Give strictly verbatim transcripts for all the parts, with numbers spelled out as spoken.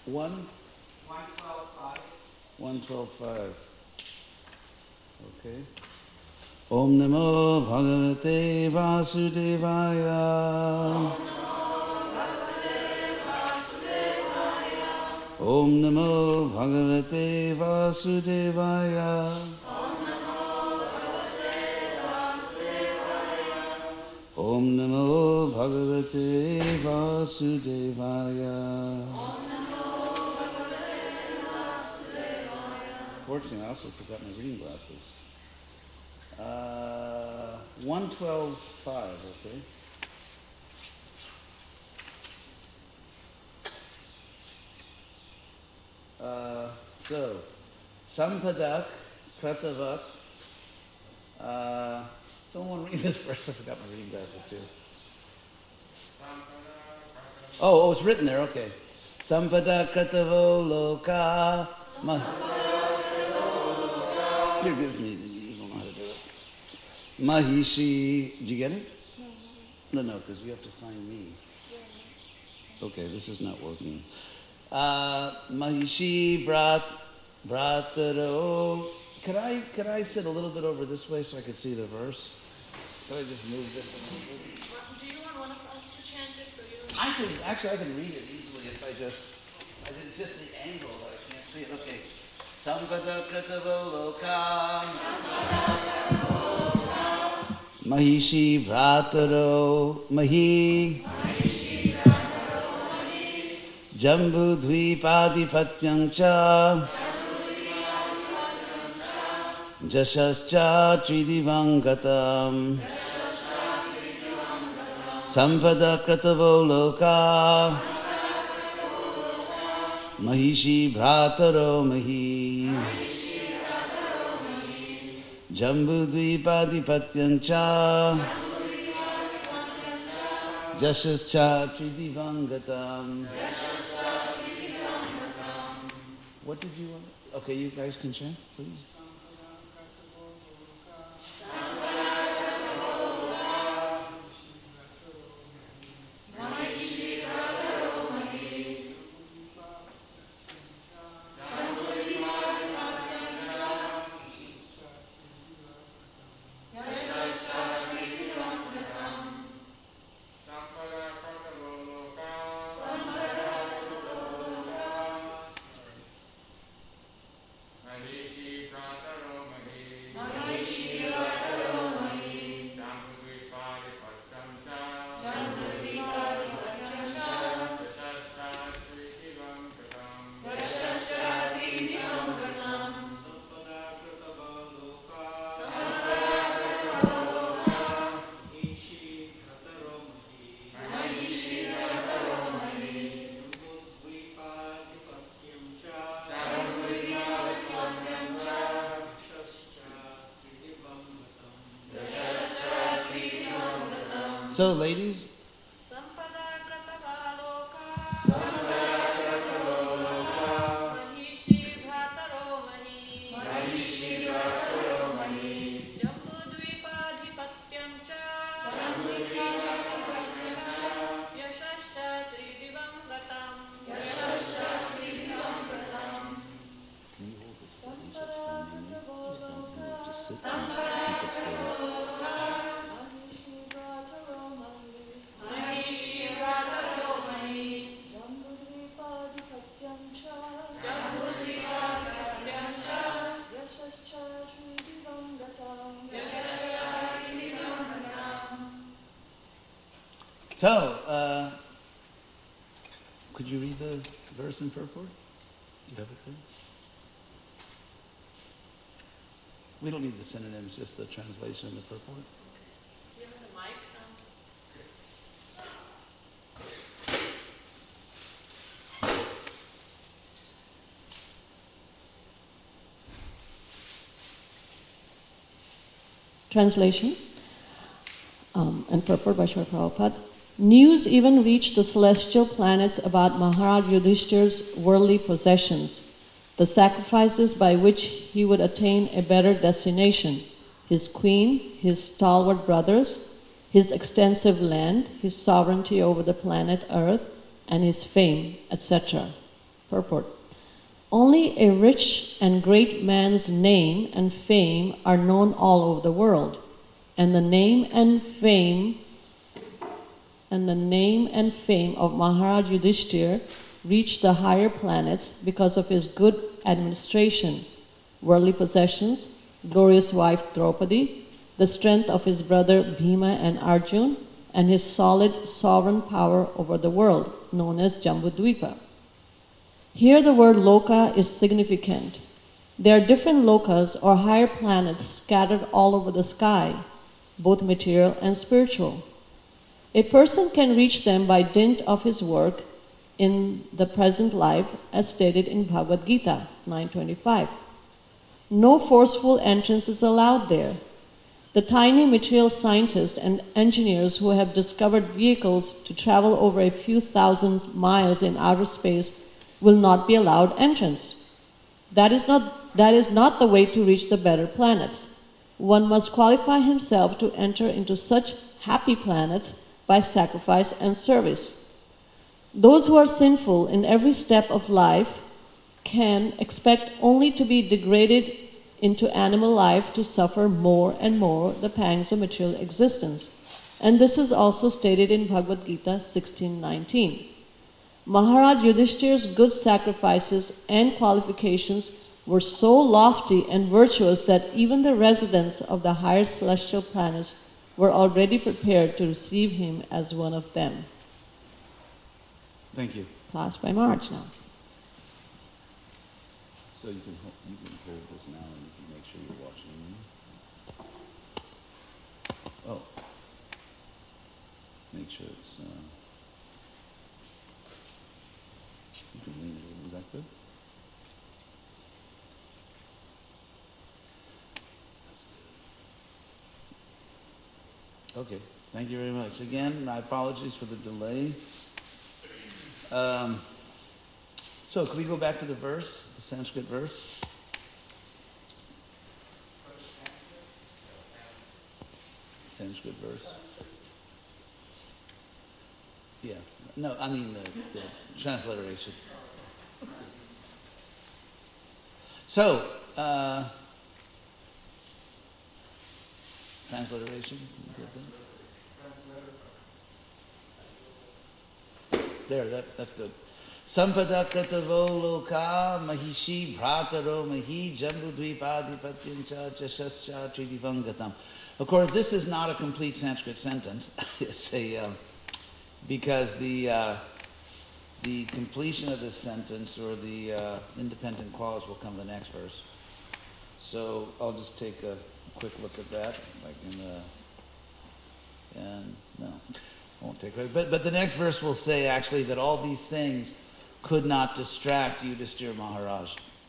One? one twelve five. one twelve five. Okay. Om Namo Bhagavate Vasudevaya. Om Namo Bhagavate Vasudevaya. Om Namo Bhagavate Vasudevaya. Fortunately, I also forgot my reading glasses. Uh, one twelve five, okay. Uh, so, Sampadak, Kratavak. Uh, someone read this verse. I forgot my reading glasses too. Oh, oh, it's written there. Okay. Sampada Kratavo Loka. Ma- Here, give it to me. You don't know how to do it. Mahishi. Did you get it? No, no, because you have to find me. Okay, this is not working. Uh, Mahishi Brat Brataro. Could I could I sit a little bit over this way so I could see the verse? Could I just move this a little bit? Do you want one of us to chant it so you don't... I can actually I can read it easily if I just I did just the angle that I can't see it. Okay. Sampada Kratavo Loka Mahishi Brataro Mahi Jambu Dvipadipatyam cha Jashascha Tridivangatam Sampada Kratavo Loka Mahishi Bhataro Mahi Jambu Dvipadipatyam cha Jashascha Tridivangatam. What did you want? Okay, you guys can chant, please. So, ladies. So, uh, could you read the verse in purport? You have it there? We don't need the synonyms, just the translation in the purport. Do you have the mic? Translation um, and purport by Srila Prabhupada. News even reached the celestial planets about Maharaj Yudhishthir's worldly possessions, the sacrifices by which he would attain a better destination, his queen, his stalwart brothers, his extensive land, his sovereignty over the planet Earth, and his fame, et cetera. Purport. Only a rich and great man's name and fame are known all over the world, and the name and fame and the name and fame of Maharaj Yudhishthir reached the higher planets because of his good administration, worldly possessions, glorious wife Draupadi, the strength of his brother Bhima and Arjun, and his solid sovereign power over the world, known as Jambudvipa. Here the word loka is significant. There are different lokas or higher planets scattered all over the sky, both material and spiritual. A person can reach them by dint of his work in the present life, as stated in Bhagavad Gita nine twenty-five. No forceful entrance is allowed there. The tiny material scientists and engineers who have discovered vehicles to travel over a few thousand miles in outer space will not be allowed entrance. That is not, that is not the way to reach the better planets. One must qualify himself to enter into such happy planets by sacrifice and service. Those who are sinful in every step of life can expect only to be degraded into animal life to suffer more and more the pangs of material existence. And this is also stated in Bhagavad Gita sixteen nineteen. Maharaj Yudhishthir's good sacrifices and qualifications were so lofty and virtuous that even the residents of the higher celestial planets were already prepared to receive him as one of them. Thank you. Class by March now. So you can ho- you can hold this now and you can make sure you're watching me. Oh. Make sure it's, uh, you can lean it over. Is that good? Okay, thank you very much. Again, my apologies for the delay. Um, so, can we go back to the verse, the Sanskrit verse? Sanskrit verse. Yeah. No, I mean the, the transliteration. So, uh, transliteration. There, that, that's good. Sampada kratavo loka mahishi bhrataro mahi jambudvipadipatyancha jasascha tridivangatam. Of course, this is not a complete Sanskrit sentence. It's a uh, because the uh, the completion of this sentence or the uh, independent clause will come in the next verse. So I'll just take a quick look at that. If I can, uh, and no, I won't take it. But but the next verse will say actually that all these things could not distract Yudhishthira Maharaj.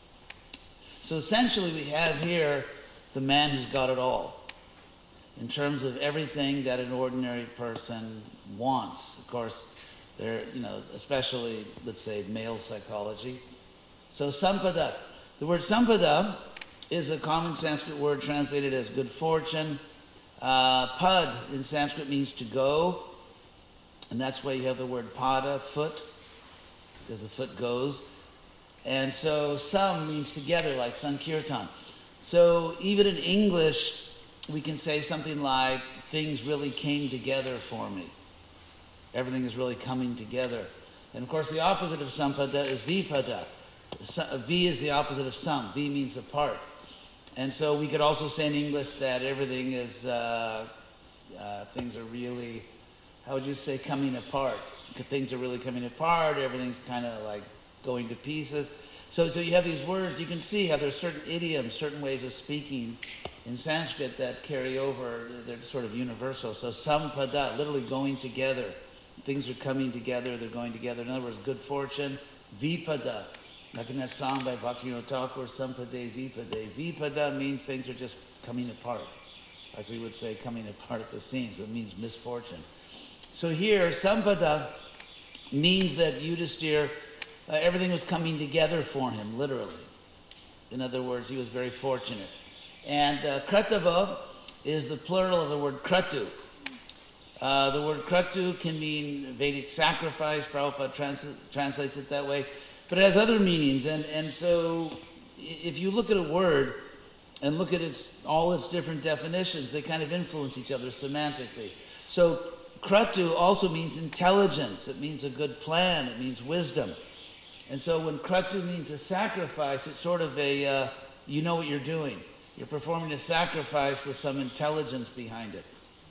So essentially, we have here the man who's got it all in terms of everything that an ordinary person wants. Of course, there, you know, especially, let's say, male psychology. So sampada, the word sampada is a common Sanskrit word translated as good fortune. Uh, pad in Sanskrit means to go, and that's why you have the word pada, foot, because the foot goes. And so sam means together, like sankirtan. So even in English, we can say something like, things really came together for me. Everything is really coming together. And of course, the opposite of sampada is vipada. V is the opposite of sam. V means apart. And so we could also say in English that everything is, uh, uh, things are really, how would you say, coming apart? Things are really coming apart. Everything's kind of like going to pieces. So, so you have these words. You can see how there's certain idioms, certain ways of speaking in Sanskrit that carry over. They're sort of universal. So sampada, literally going together. Things are coming together. They're going together. In other words, good fortune. Vipada, like in that song by Bhaktivinoda Thakur, Sampade Vipade. Vipada means things are just coming apart, like we would say, coming apart at the seams. It means misfortune. So here, sampada means that Yudhishthira, uh, everything was coming together for him, literally. In other words, he was very fortunate. And uh, kratava is the plural of the word kratu. Uh, the word kratu can mean Vedic sacrifice. Prabhupada trans- translates it that way. but it has other meanings. And, and so if you look at a word and look at its, all its different definitions, they kind of influence each other semantically. So kratu also means intelligence. It means a good plan. It means wisdom. And so when kratu means a sacrifice, it's sort of a, uh, you know what you're doing. You're performing a sacrifice with some intelligence behind it.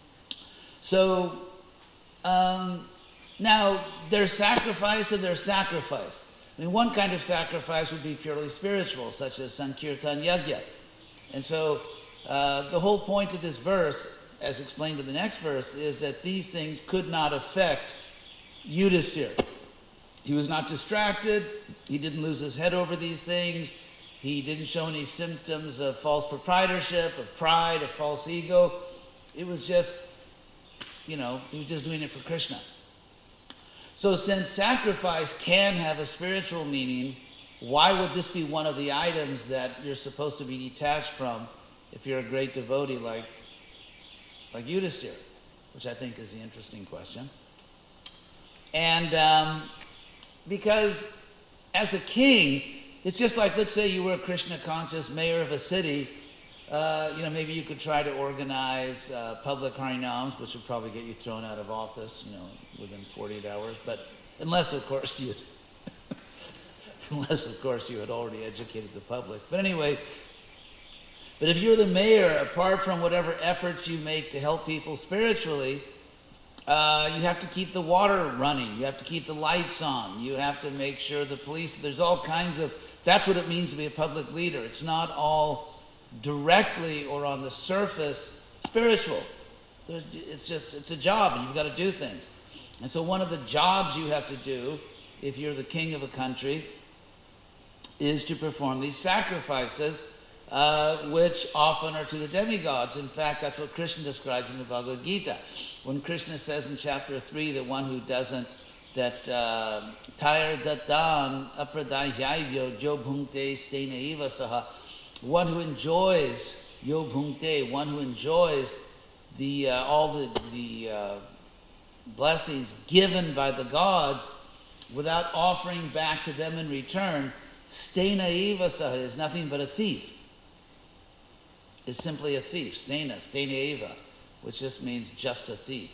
So um, now there's sacrifice and there's sacrifice. I mean, one kind of sacrifice would be purely spiritual, such as Sankirtan Yajna. And so uh, the whole point of this verse, as explained in the next verse, is that these things could not affect Yudhisthira. He was not distracted. He didn't lose his head over these things. He didn't show any symptoms of false proprietorship, of pride, of false ego. It was just, you know, he was just doing it for Krishna. So since sacrifice can have a spiritual meaning, why would this be one of the items that you're supposed to be detached from if you're a great devotee like, like Yudhisthira? Which I think is the interesting question. And um, because as a king, it's just like, let's say you were a Krishna-conscious mayor of a city. Uh, you know, maybe you could try to organize uh, public harinams, which would probably get you thrown out of office, you know, within forty-eight hours. But unless, of course, you, unless, of course, you had already educated the public. But anyway, but if you're the mayor, apart from whatever efforts you make to help people spiritually, uh, you have to keep the water running. You have to keep the lights on. You have to make sure the police, there's all kinds of, that's what it means to be a public leader. It's not all directly or on the surface spiritual. It's just, it's a job and you've got to do things. And so one of the jobs you have to do, if you're the king of a country, is to perform these sacrifices, uh, which often are to the demigods. In fact, that's what Krishna describes in the Bhagavad Gita. When Krishna says in chapter three that one who doesn't, that Tayar Datan Apradayayyo Jo Bhungte Stena Eva Saha, one who enjoys Yo Bhungte, one who enjoys the uh, all the, the uh, blessings given by the gods without offering back to them in return, Stena Eva Saha is nothing but a thief. Is simply a thief. Stena, Stena Eva, which just means just a thief.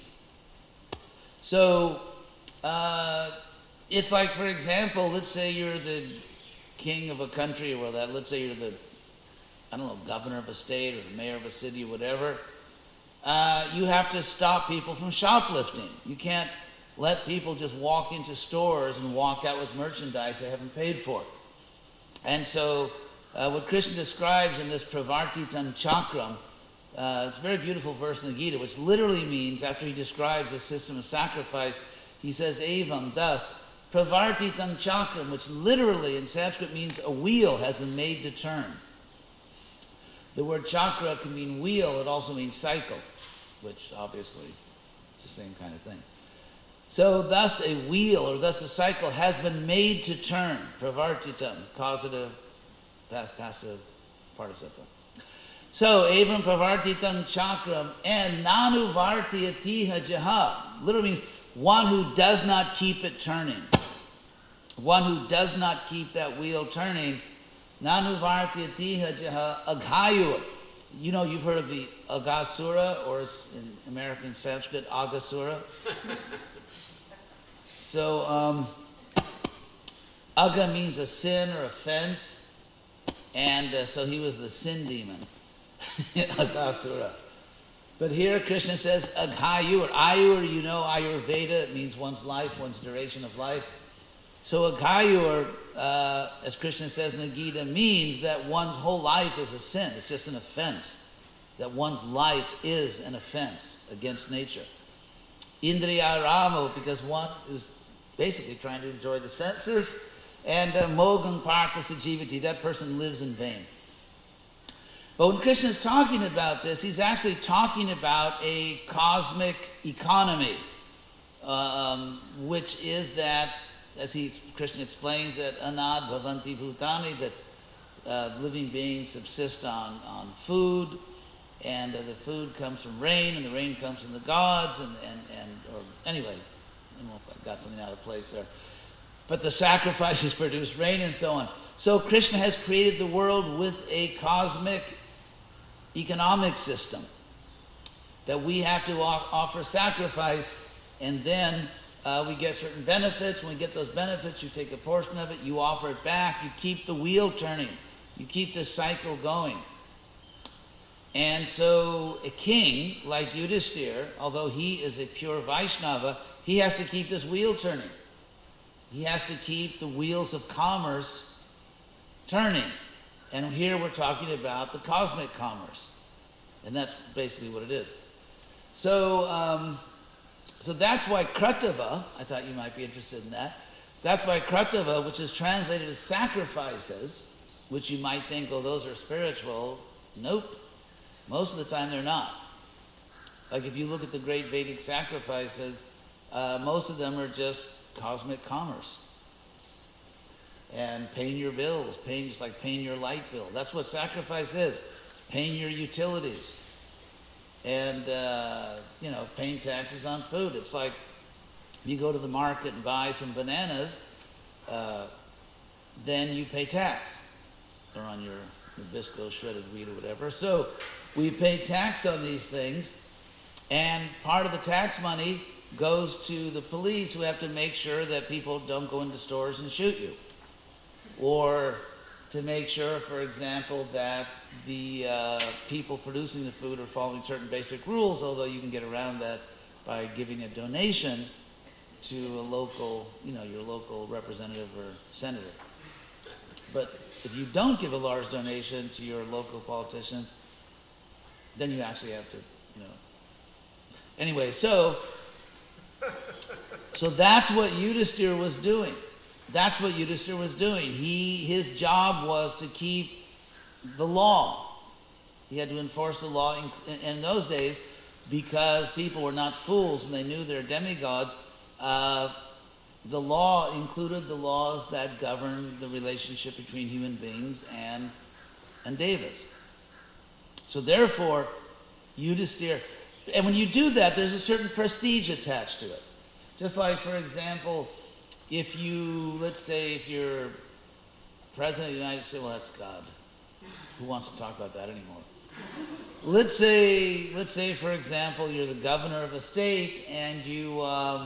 So, uh, it's like, for example, let's say you're the king of a country or that, let's say you're the, I don't know, governor of a state or the mayor of a city or whatever. Uh, you have to stop people from shoplifting. You can't let people just walk into stores and walk out with merchandise they haven't paid for. And so, uh, what Krishna describes in this Pravartitam Chakram, uh, it's a very beautiful verse in the Gita, which literally means, after he describes the system of sacrifice, he says, Evam, thus, Pravartitam Chakram, which literally in Sanskrit means a wheel has been made to turn. The word chakra can mean wheel, it also means cycle, which obviously is the same kind of thing. So thus a wheel, or thus a cycle, has been made to turn. Pravartitam, causative, past passive participle. So, evam pravartitam chakram, and nanu vartiyatiha jaha, literally means one who does not keep it turning. One who does not keep that wheel turning. Nanu vartiyatiha jaha aghayur. You know, you've heard of the Agasura, or in American Sanskrit, Agasura. So, um, Aga means a sin or offense, and uh, so he was the sin demon, Agasura. But here Krishna says Aghayur. Ayur, you know, Ayurveda, it means one's life, one's duration of life. So Aghayur, uh, as Krishna says in the Gita, means that one's whole life is a sin. It's just an offense. That one's life is an offense against nature. Indriya Ramo, because one is basically trying to enjoy the senses. And uh, Mogan Partha Sajivati, that person lives in vain. But when Krishna is talking about this, he's actually talking about a cosmic economy, um, which is that, as he, Krishna explains, that anad bhavanti bhutani, that uh, living beings subsist on, on food, and uh, the food comes from rain, and the rain comes from the gods, and, and, and or anyway, I don't know if I got something out of place there. but the sacrifices produce rain and so on. So Krishna has created the world with a cosmic economic system that we have to off- offer sacrifice, and then uh, we get certain benefits. When we get those benefits, you take a portion of it, you offer it back, you keep the wheel turning, you keep this cycle going. And so a king like Yudhishthira, although he is a pure Vaishnava, he has to keep this wheel turning. He has to keep the wheels of commerce turning. And here we're talking about the cosmic commerce. And that's basically what it is. So, um, so that's why Kratava, I thought you might be interested in that, that's why Kratava, which is translated as sacrifices, which you might think, oh, those are spiritual. Nope. Most of the time they're not. Like if you look at the great Vedic sacrifices, uh, most of them are just cosmic commerce. And paying your bills, paying just like paying your light bill. That's what sacrifice is. Paying your utilities. And, uh, you know, paying taxes on food. It's like you go to the market and buy some bananas, uh, then you pay tax. Or on your Nabisco shredded wheat or whatever. So we pay tax on these things, and part of the tax money goes to the police, who have to make sure that people don't go into stores and shoot you. Or to make sure, for example, that the uh, people producing the food are following certain basic rules, although you can get around that by giving a donation to a local, you know, your local representative or senator. But if you don't give a large donation to your local politicians, then you actually have to, you know. Anyway, so, so that's what Yudhishthira was doing. That's what Yudhishthira was doing. He, his job was to keep the law. He had to enforce the law. In, in those days, because people were not fools and they knew they're demigods, uh, the law included the laws that govern the relationship between human beings and, and devas. So therefore, Yudhishthira, and when you do that, there's a certain prestige attached to it. Just like, for example, if you, let's say, if you're President of the United States, well, that's God. Who wants to talk about that anymore? Let's say, let's say, for example, you're the governor of a state, and you, um,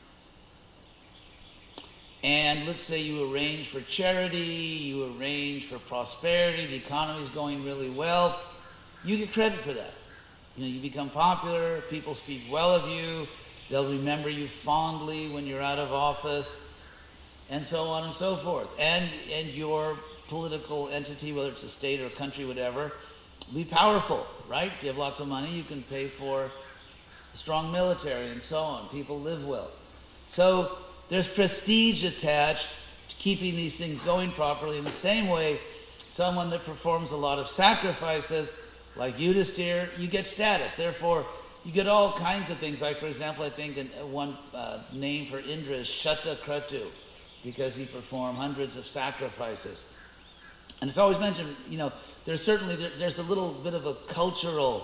and let's say you arrange for charity, you arrange for prosperity, the economy's going really well, you get credit for that. You know, you become popular, people speak well of you, they'll remember you fondly when you're out of office, and so on and so forth. And, and your political entity, whether it's a state or a country, whatever, be powerful, right? If you have lots of money, you can pay for a strong military and so on. People live well. So there's prestige attached to keeping these things going properly. In the same way, someone that performs a lot of sacrifices, like Yudhishthira, you get status. Therefore, you get all kinds of things. Like, for example, I think one uh, name for Indra is Shatakratu, because he performed hundreds of sacrifices. And it's always mentioned, you know, there's certainly, there, there's a little bit of a cultural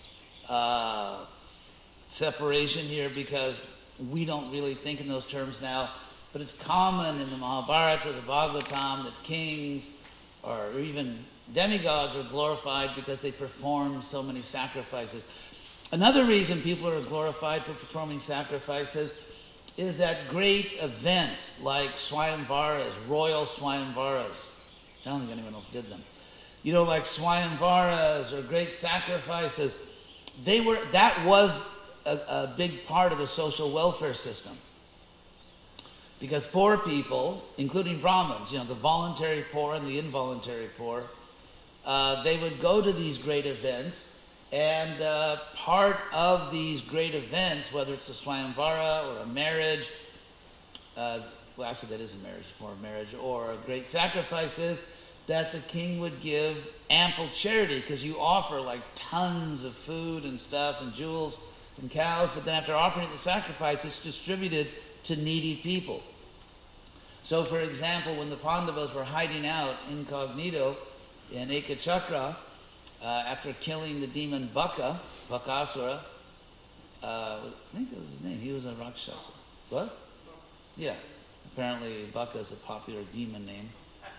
uh, separation here, because we don't really think in those terms now, but it's common in the Mahabharata, the Bhagavatam, that kings or even demigods are glorified because they perform so many sacrifices. Another reason people are glorified for performing sacrifices is that great events like Swayamvaras, royal Swayamvaras. I don't think anyone else did them. You know, like Swayamvaras or great sacrifices, they were, that was a, a big part of the social welfare system. Because poor people, including Brahmins, you know, the voluntary poor and the involuntary poor, uh, they would go to these great events, and uh, part of these great events, whether it's a Swayamvara or a marriage, uh, well, actually that is a marriage, for a marriage, or a great sacrifice, is that the king would give ample charity, because you offer like tons of food and stuff and jewels and cows, but then after offering the sacrifice, it's distributed to needy people. So, for example, when the Pandavas were hiding out incognito in Ekachakra, uh, after killing the demon Baka, Bakasura, uh, I think that was his name, he was a Rakshasa. What? Yeah, apparently Baka is a popular demon name.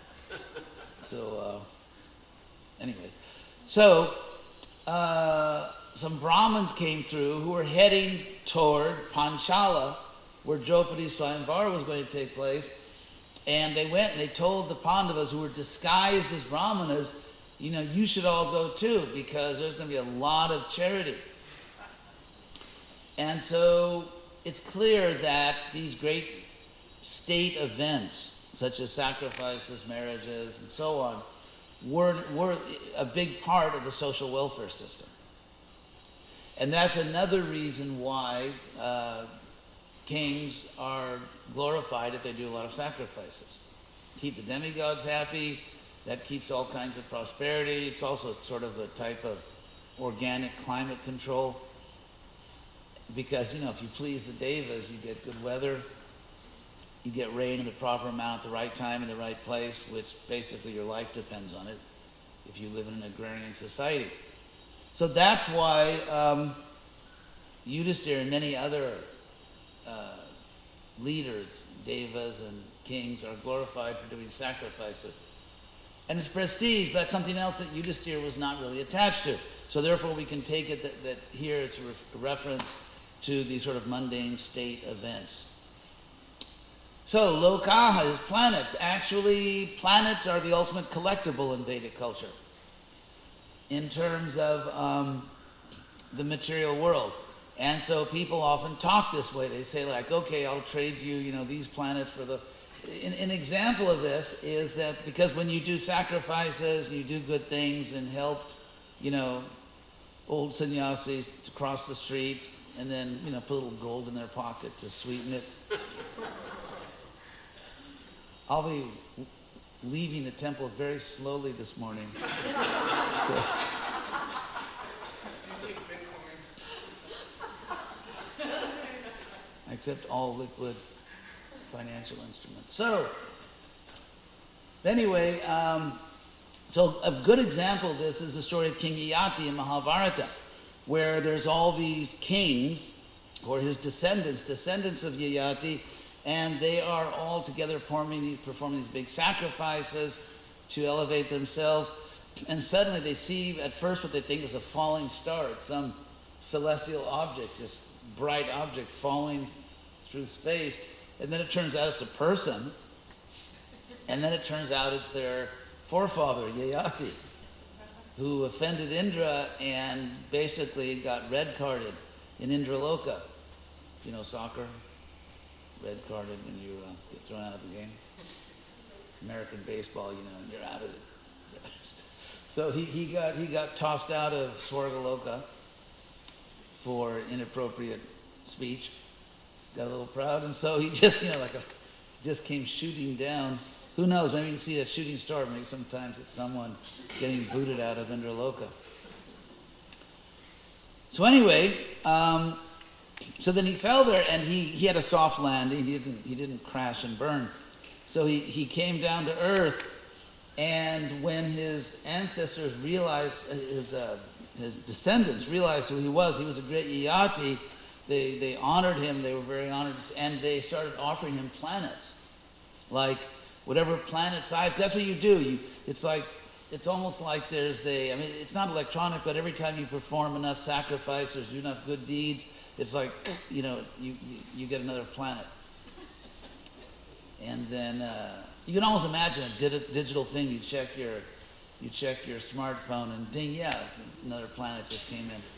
So, uh, anyway. So, uh, some Brahmins came through who were heading toward Panchala, where Draupadi Swayamvara was going to take place. And they went and they told the Pandavas, who were disguised as Brahmanas, you know, you should all go too, because there's going to be a lot of charity. And so it's clear that these great state events, such as sacrifices, marriages, and so on, were, were a big part of the social welfare system. And that's another reason why uh, kings are glorified if they do a lot of sacrifices. Keep the demigods happy, that keeps all kinds of prosperity. It's also sort of a type of organic climate control. Because, you know, if you please the devas, you get good weather, you get rain in the proper amount at the right time in the right place, which basically your life depends on it if you live in an agrarian society. So that's why um, Yudhisthira and many other uh, leaders, devas and kings, are glorified for doing sacrifices. And it's prestige, but that's something else that Yudhisthira was not really attached to. So therefore we can take it that, that here it's a, re- a reference to these sort of mundane state events. So lokaha is planets. Actually, planets are the ultimate collectible in Vedic culture in terms of um, the material world. And so people often talk this way. They say like, okay, I'll trade you, you know, these planets for the... An, an example of this is that because when you do sacrifices, you do good things and help, you know, old sannyasis to cross the street and then, you know, put a little gold in their pocket to sweeten it. I'll be leaving the temple very slowly this morning. So. I accept all liquid financial instruments. So, anyway, um, so a good example of this is the story of King Yayati in Mahabharata, where there's all these kings, or his descendants, descendants of Yayati, and they are all together performing these, performing these big sacrifices to elevate themselves. And suddenly they see at first what they think is a falling star. It's some celestial object, just bright object falling through space. And then it turns out it's a person. And then it turns out it's their forefather, Yayati, who offended Indra and basically got red carded in Indraloka. You know soccer? Red carded when you uh, get thrown out of the game. American baseball, you know, and you're out of it. So he, he got he got tossed out of Swargaloka for inappropriate speech. Got a little proud, and so he just, you know, like a, just came shooting down. Who knows? I mean, you see a shooting star. Maybe sometimes it's someone getting booted out of Indraloka. So anyway, um, so then he fell there, and he, he had a soft landing. He didn't he didn't crash and burn. So he, he came down to earth, and when his ancestors realized, his uh, his descendants realized who he was, he was a great Yayati. They they honored him. They were very honored, and they started offering him planets, like whatever planet size. That's what you do. You it's like it's almost like there's a. I mean, it's not electronic, but every time you perform enough sacrifices, do enough good deeds, it's like, you know, you you, you get another planet. And then uh, you can almost imagine a di- digital thing. You check your you check your smartphone, and ding, yeah, another planet just came in.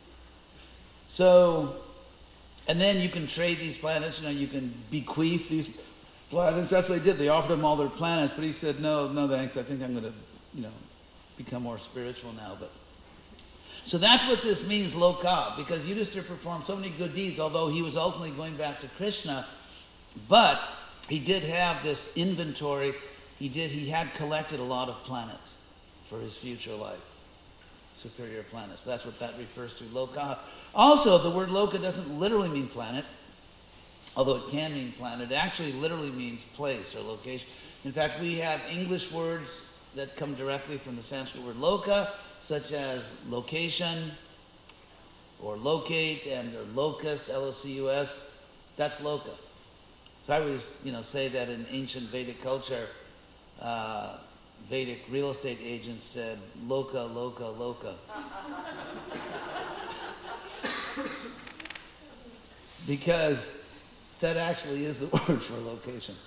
So. And then you can trade these planets, you know, you can bequeath these planets. That's what they did. They offered him all their planets, but he said, no, no thanks. I think I'm going to, you know, become more spiritual now. But so that's what this means, loka, because Yudhisthira performed so many good deeds, although he was ultimately going back to Krishna. But he did have this inventory. He did. He had collected a lot of planets for his future life. Superior planets. That's what that refers to, loka. Also, the word loka doesn't literally mean planet, although it can mean planet. It actually literally means place or location. In fact, we have English words that come directly from the Sanskrit word loka, such as location, or locate, and or locus, L O C U S. That's loka. So I always, you know, say that in ancient Vedic culture, uh, Vedic real estate agents said, loka, loka, loka. Because that actually is the word for location.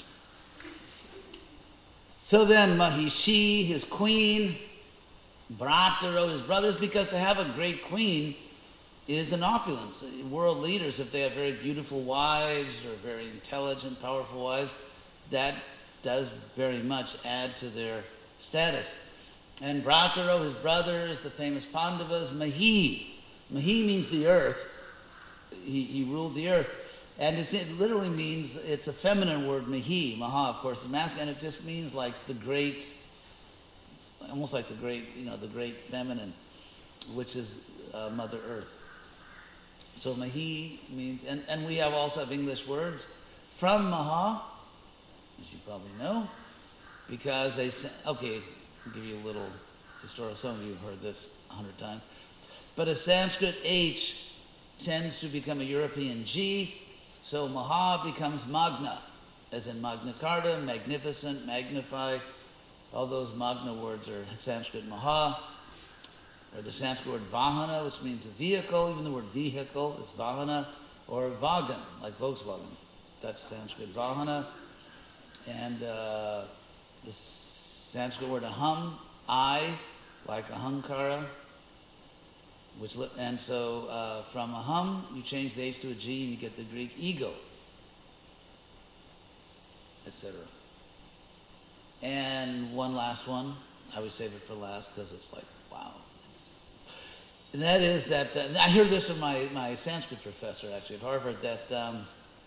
So then Mahishi, his queen, Brataro, his brothers, because to have a great queen is an opulence. World leaders, if they have very beautiful wives or very intelligent, powerful wives, that does very much add to their status. And Brataro, his brothers, the famous Pandavas, Mahi. Mahi means the earth. He, he ruled the earth. And it's, it literally means, it's a feminine word, Mahi. Maha, of course, the masculine, and it just means like the great, almost like the great, you know, the great feminine, which is uh, Mother Earth. So Mahi means, and, and we have also have English words from Maha, as you probably know, because they say, okay, I'll give you a little historical, some of you have heard this a hundred times, but a Sanskrit H tends to become a European G, so Maha becomes Magna, as in Magna Carta, magnificent, magnify. All those Magna words are Sanskrit Maha, or the Sanskrit word Vahana, which means a vehicle. Even the word vehicle is Vahana, or Vagan, like Volkswagen. That's Sanskrit Vahana. And uh, the Sanskrit word Aham, I, like Ahankara. Which, and so uh, from Aham, you change the H to a G and you get the Greek ego, et cetera. And one last one, I always save it for last because it's like, wow. And that is that, uh, I heard this from my, my Sanskrit professor actually at Harvard, that um,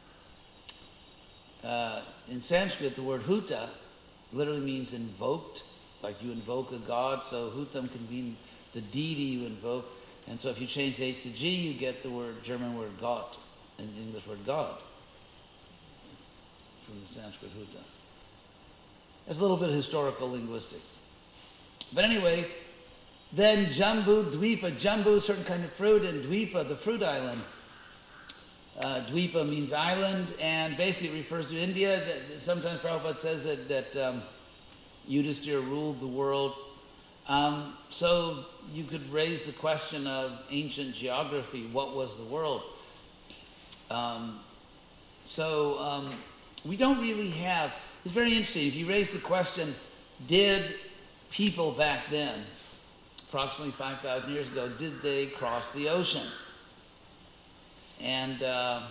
uh, in Sanskrit the word huta literally means invoked, like you invoke a god, so hutam can mean the deity you invoke. And so if you change the H to G, you get the word German word Gott, and the English word God, from the Sanskrit huta. That's a little bit of historical linguistics. But anyway, then Jambu Dvipa, Jambu is a certain kind of fruit, and Dvipa, the fruit island. Uh, Dvipa means island, and basically it refers to India. That, sometimes Prabhupada says that, that um, Yudhishthira ruled the world. Um, so you could raise the question of ancient geography, what was the world? Um, so um, we don't really have, it's very interesting, if you raise the question, did people back then, approximately five thousand years ago, did they cross the ocean? And uh,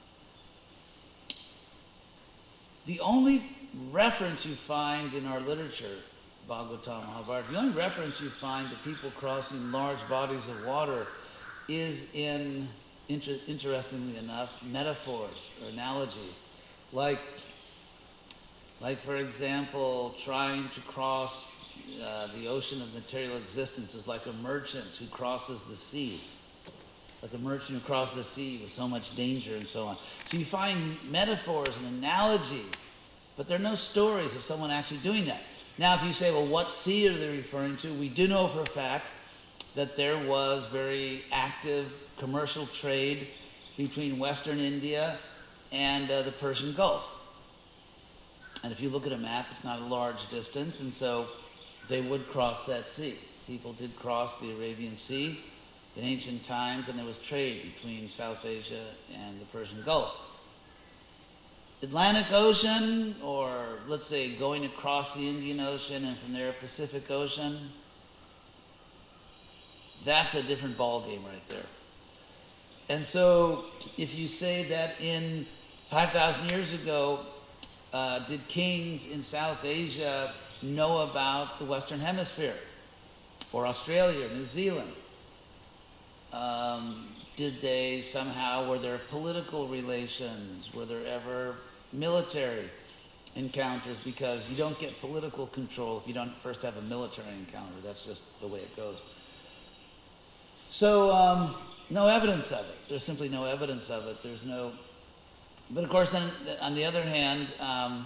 the only reference you find in our literature, Bhagavatam, Mahabharata, the only reference you find to people crossing large bodies of water is in, inter- interestingly enough, metaphors or analogies. Like, like for example, trying to cross uh, the ocean of material existence is like a merchant who crosses the sea. Like a merchant who crosses the sea with so much danger and so on. So you find metaphors and analogies, but there are no stories of someone actually doing that. Now, if you say, well, what sea are they referring to? We do know for a fact that there was very active commercial trade between Western India and uh, the Persian Gulf. And if you look at a map, it's not a large distance, and so they would cross that sea. People did cross the Arabian Sea in ancient times, and there was trade between South Asia and the Persian Gulf. Atlantic Ocean, or let's say going across the Indian Ocean and from there Pacific Ocean, that's a different ballgame right there. And so if you say that in five thousand years ago, uh, did kings in South Asia know about the Western Hemisphere, or Australia, or New Zealand? Um, did they somehow, were there political relations? Were there ever military encounters? Because you don't get political control if you don't first have a military encounter. That's just the way it goes. So, um, no evidence of it. There's simply no evidence of it. There's no... But of course, then, on the other hand, um,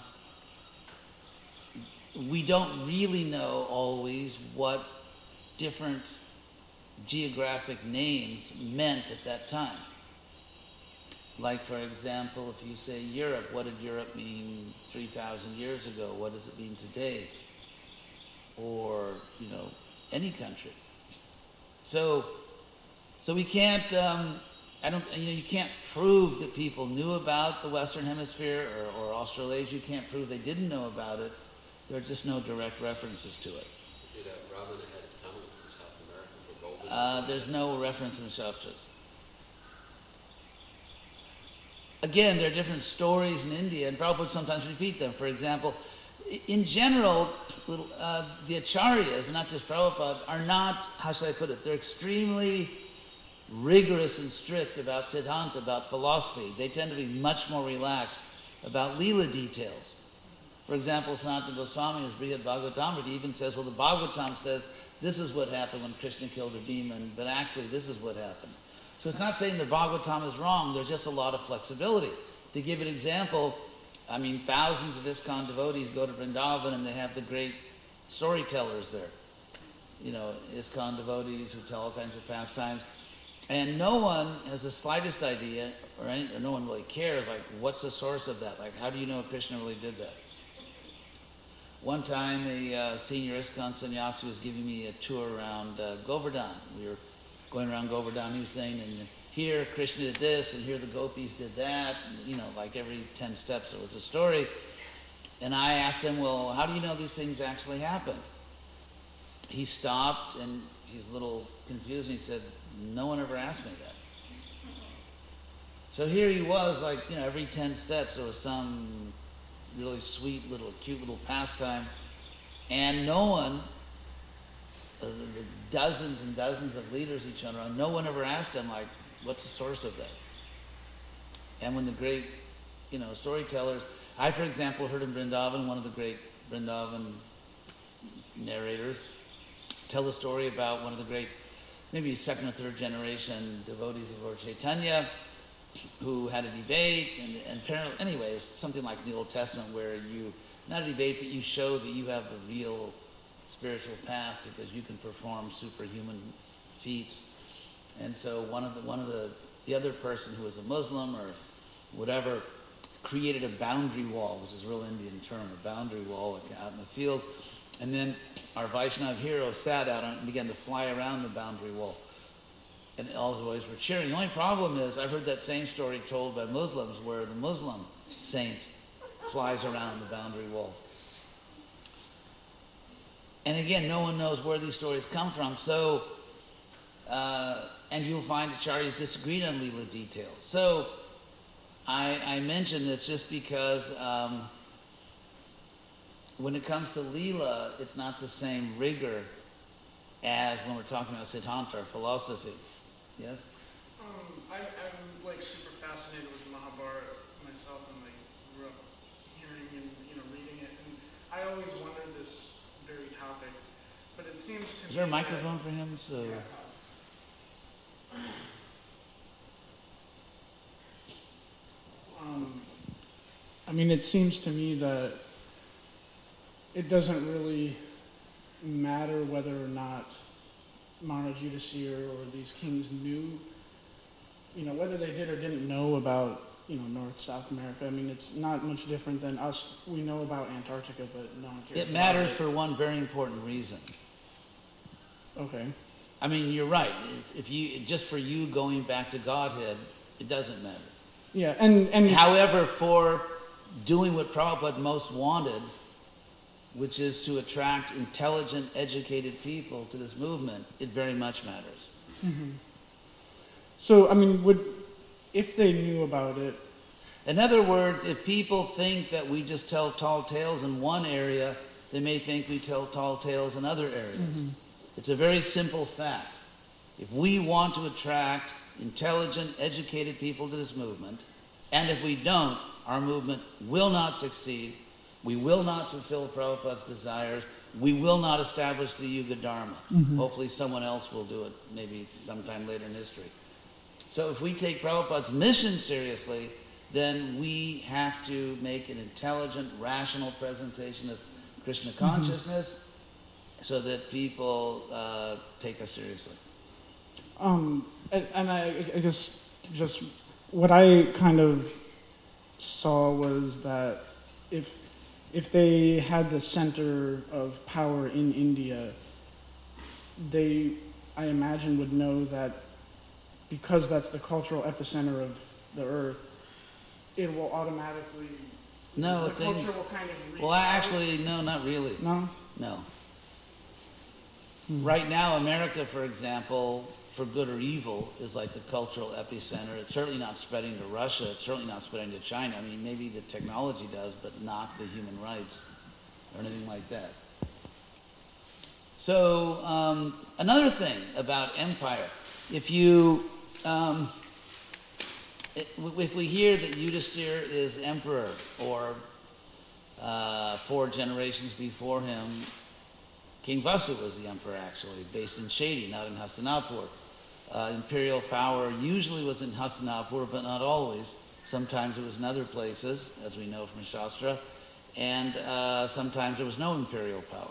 we don't really know always what different geographic names meant at that time. Like, for example, if you say Europe, what did Europe mean three thousand years ago? What does it mean today? Or, you know, any country. So, so we can't, um, I don't, you know, you can't prove that people knew about the Western Hemisphere or, or Australasia. You can't prove they didn't know about it. There are just no direct references to it. Did uh, Ramana had a tunnel in South America for gold? Uh, there's no reference in the Shastras. Again, there are different stories in India, and Prabhupada sometimes repeat them. For example, in general, uh, the acharyas, not just Prabhupada, are not, how should I put it, they're extremely rigorous and strict about Siddhanta, about philosophy. They tend to be much more relaxed about Leela details. For example, Sanatana Goswami, his Brihad Bhagavatamrita, even says, well, the Bhagavatam says this is what happened when Krishna killed a demon, but actually this is what happened. So it's not saying the Bhagavatam is wrong, there's just a lot of flexibility. To give an example, I mean, thousands of ISKCON devotees go to Vrindavan and they have the great storytellers there. You know, ISKCON devotees who tell all kinds of pastimes. And no one has the slightest idea, or, any, or no one really cares, like, what's the source of that? Like, how do you know Krishna really did that? One time, a uh, senior ISKCON sannyasi was giving me a tour around uh, Govardhan. We were going around Govardhan, he was saying, and here Krishna did this, and here the gopis did that. And, you know, like every ten steps there was a story. And I asked him, well, how do you know these things actually happened? He stopped, and he was a little confused, and he said, no one ever asked me that. So here he was, like, you know, every ten steps there was some really sweet little, cute little pastime, and no one, uh, the, the dozens and dozens of leaders each other, no one ever asked him, like, what's the source of that? And when the great, you know, storytellers, I, for example, heard in Vrindavan, one of the great Vrindavan narrators, tell the story about one of the great, maybe second or third generation devotees of Lord Chaitanya, who had a debate, and, and apparently, anyways, something like the Old Testament where you, not a debate, but you show that you have a real spiritual path because you can perform superhuman feats. And so one of the, one of the, the other person who was a Muslim or whatever created a boundary wall, which is a real Indian term, a boundary wall out in the field. And then our Vaishnava hero sat out on it and began to fly around the boundary wall. And all the boys were cheering. The only problem is, I've heard that same story told by Muslims where the Muslim saint flies around the boundary wall. And again, no one knows where these stories come from. So, uh, and you'll find acharyas disagreed on Leela details. So, I, I mention this just because um, when it comes to Leela, it's not the same rigor as when we're talking about Siddhanta or philosophy. Yes? Um, I, I'm like super fascinated with Mahabharata myself, and like grew up hearing and you know reading it, and I always wondered this very topic, but it seems to me. Is there a that- microphone for him? So. Yeah. Um, I mean, it seems to me that it doesn't really matter whether or not Maharaj Yudhisthira or these kings knew, you know, whether they did or didn't know about, you know, North, South America. I mean, it's not much different than us. We know about Antarctica, but no one cares It about matters it. for one very important reason. Okay. I mean, you're right. If, if you just for you going back to Godhead, it doesn't matter. Yeah, and and However, for doing what Prabhupada most wanted, which is to attract intelligent, educated people to this movement, it very much matters. Mhm. So, I mean, would if they knew about it, In other words, if people think that we just tell tall tales in one area, they may think we tell tall tales in other areas. Mhm. It's a very simple fact. If we want to attract intelligent, educated people to this movement, and if we don't, our movement will not succeed. We will not fulfill Prabhupada's desires. We will not establish the Yuga Dharma. Mhm. Hopefully someone else will do it, maybe sometime later in history. So if we take Prabhupada's mission seriously, then we have to make an intelligent, rational presentation of Krishna consciousness so that people uh, take us seriously. um, and, and I, I guess just what I kind of saw was that if if they had the center of power in India, they, I imagine, would know that because that's the cultural epicenter of the earth, it will automatically, No, the things. culture will kind of reach Well, out. actually, no, not really. No? No. Hmm. Right now, America, for example, for good or evil, is like the cultural epicenter. It's certainly not spreading to Russia. It's certainly not spreading to China. I mean, maybe the technology does, but not the human rights or anything like that. So, um, another thing about empire, if you, um, it, if we hear that Yudhisthira is emperor, or uh, four generations before him, King Vasu was the emperor, actually, based in Shady, not in Hastinapur. Uh, imperial power usually was in Hastinapur, but not always. Sometimes it was in other places, as we know from Shastra, and uh, sometimes there was no imperial power.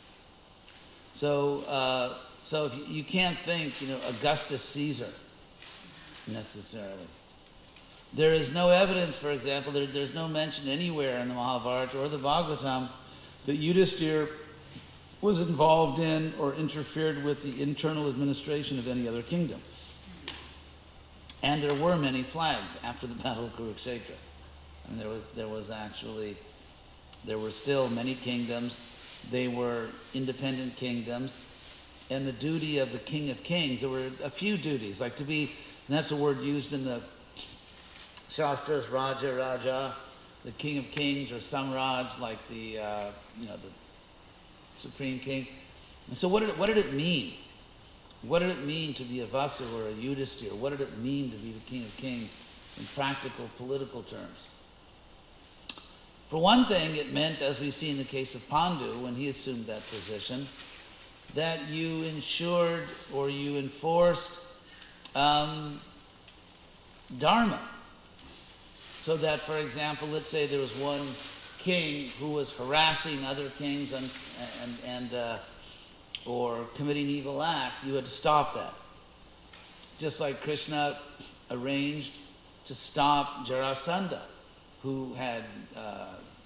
So, uh, so if you, you can't think, you know, Augustus Caesar necessarily. There is no evidence, for example, there, there's no mention anywhere in the Mahabharata or the Bhagavatam that Yudhisthira was involved in or interfered with the internal administration of any other kingdom. And there were many flags after the Battle of Kurukshetra. I mean, there was, there was actually, there were still many kingdoms. They were independent kingdoms. And the duty of the King of Kings, there were a few duties, like to be, and that's a word used in the Shastras, Raja, Raja, the King of Kings, or Samraj, like the, uh, you know, the Supreme King. And so what did, it, what did it mean? What did it mean to be a Vasu or a Yudhisthira? What did it mean to be the King of Kings in practical political terms? For one thing, it meant, as we see in the case of Pandu, when he assumed that position, that you ensured or you enforced um, Dharma. So that, for example, let's say there was one king who was harassing other kings and, and, and uh, or committing evil acts, you had to stop that. Just like Krishna arranged to stop Jarasandha, who had uh,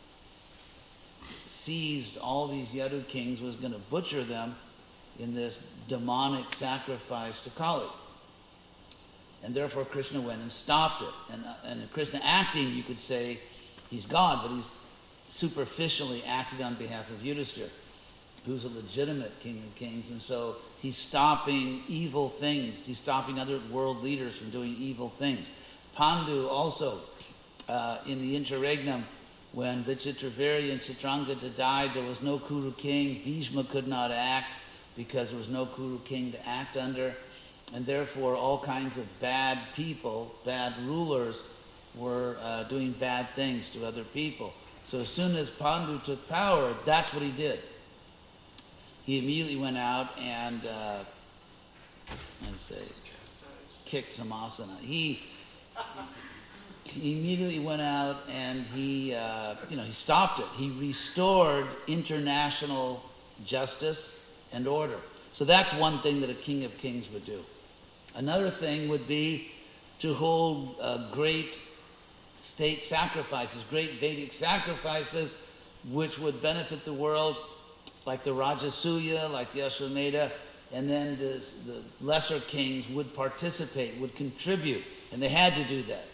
seized all these Yadu kings, was going to butcher them in this demonic sacrifice to Kali. And therefore Krishna went and stopped it. And, uh, and Krishna acting, you could say, he's God, but he's superficially acted on behalf of Yudhisthira, who's a legitimate king of kings. And so he's stopping evil things. He's stopping other world leaders from doing evil things. Pandu also, uh, in the interregnum, when Vichitravirya and Chitrangada died, there was no Kuru king. Bhishma could not act because there was no Kuru king to act under. And therefore all kinds of bad people, bad rulers, were uh, doing bad things to other people. So as soon as Pandu took power, that's what he did. He immediately went out and, uh, I'd say, kicked some asana. He, he immediately went out and he, uh, you know, he stopped it. He restored international justice and order. So that's one thing that a king of kings would do. Another thing would be to hold uh, great state sacrifices, great Vedic sacrifices, which would benefit the world, like the Rajasuya, like the Ashwamedha, and then the, the lesser kings would participate, would contribute, and they had to do that.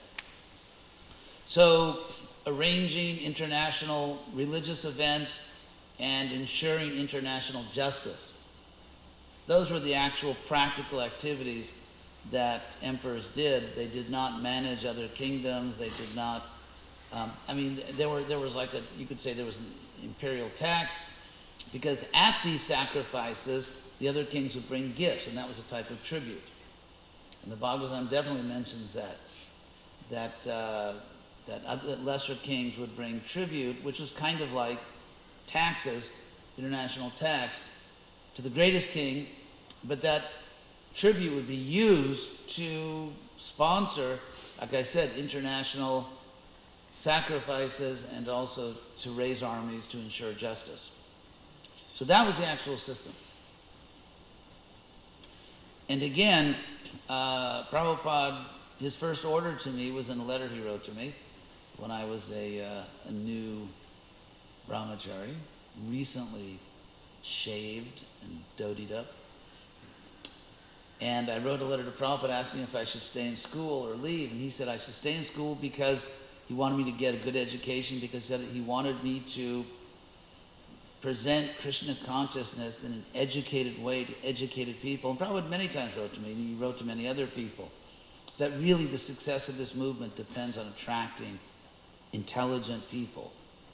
So arranging international religious events and ensuring international justice. Those were the actual practical activities that emperors did. They did not manage other kingdoms. They did not, um, I mean, there were there was like a, you could say there was an imperial tax, because at these sacrifices, the other kings would bring gifts, and that was a type of tribute. And the Bhagavatam definitely mentions that, that, uh, that other lesser kings would bring tribute, which was kind of like taxes, international tax, to the greatest king, but that tribute would be used to sponsor, like I said, international sacrifices and also to raise armies to ensure justice. So that was the actual system. And again, uh, Prabhupada his first order to me was in a letter he wrote to me when I was a, uh, a new brahmachari, recently shaved and dotied up. And I wrote a letter to Prabhupada asking if I should stay in school or leave. And he said I should stay in school because he wanted me to get a good education, because he said he wanted me to present Krishna consciousness in an educated way to educated people. And Prabhupada many times wrote to me, and he wrote to many other people, that really the success of this movement depends on attracting intelligent people.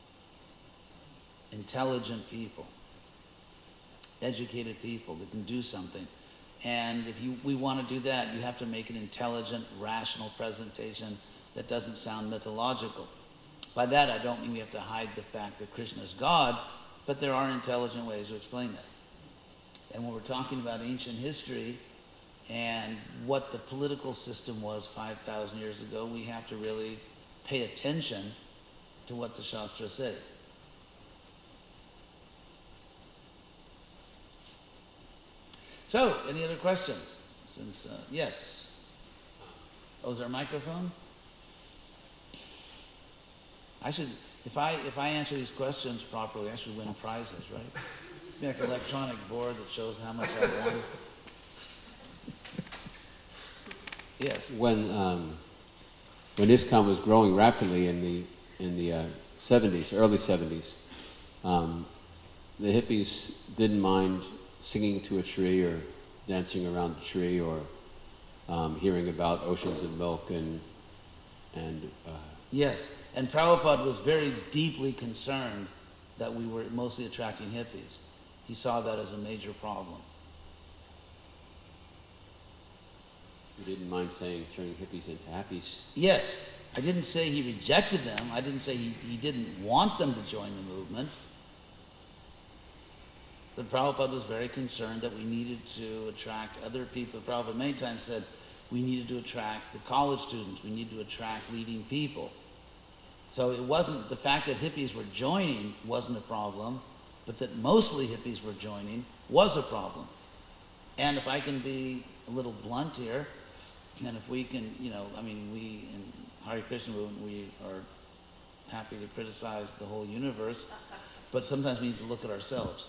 Intelligent people. Educated people that can do something. And if you, we want to do that, you have to make an intelligent, rational presentation that doesn't sound mythological. By that, I don't mean we have to hide the fact that Krishna is God, but there are intelligent ways to explain that. And when we're talking about ancient history and what the political system was five thousand years ago, we have to really pay attention to what the Shastras say. So, any other questions? Since, uh, yes. Oh, is there a microphone? I should, if I if I answer these questions properly, I should win prizes, right? Be like an electronic board that shows how much I won. Yes. When um, when ISKCON was growing rapidly in the in the uh, seventies, early seventies, um, the hippies didn't mind singing to a tree or dancing around a tree or um, hearing about oceans of milk and and. Uh, yes, and Prabhupada was very deeply concerned that we were mostly attracting hippies. He saw that as a major problem. You didn't mind saying turning hippies into happies? Yes. I didn't say he rejected them. I didn't say he, he didn't want them to join the movement. But Prabhupada was very concerned that we needed to attract other people. Prabhupada many times said we needed to attract the college students. We needed to attract leading people. So it wasn't, the fact that hippies were joining wasn't a problem, but that mostly hippies were joining was a problem. And if I can be a little blunt here, and if we can, you know, I mean, we in Hare Krishna movement, we are happy to criticize the whole universe, but sometimes we need to look at ourselves.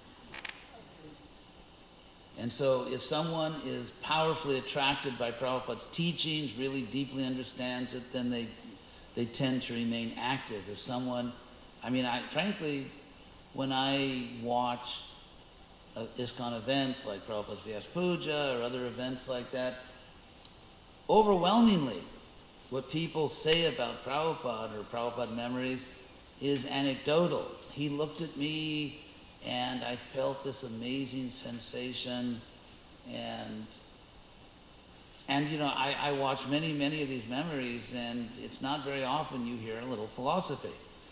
And so if someone is powerfully attracted by Prabhupada's teachings, really deeply understands it, then they they tend to remain active. If someone, I mean, I frankly, when I watch uh, ISKCON events like Prabhupada's Vyas Puja or other events like that, overwhelmingly, what people say about Prabhupada or Prabhupada memories is anecdotal. He looked at me and I felt this amazing sensation, and and you know, I, I watch many, many of these memories, and it's not very often you hear a little philosophy.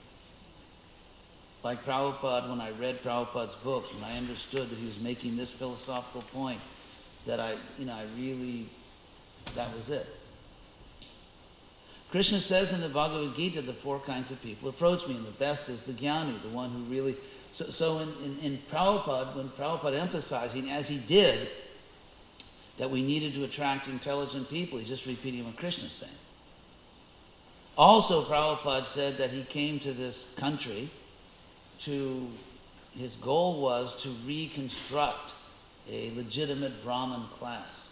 Like Prabhupada, when I read Prabhupada's books, when I understood that he was making this philosophical point, that I, you know, I really, that was it. Krishna says in the Bhagavad Gita, the four kinds of people approach me, and the best is the jnani, the one who really, so, so in, in, in Prabhupada, when Prabhupada emphasizing, as he did, that we needed to attract intelligent people, he's just repeating what Krishna's saying. Also, Prabhupada said that he came to this country to, his goal was to reconstruct a legitimate Brahmin class.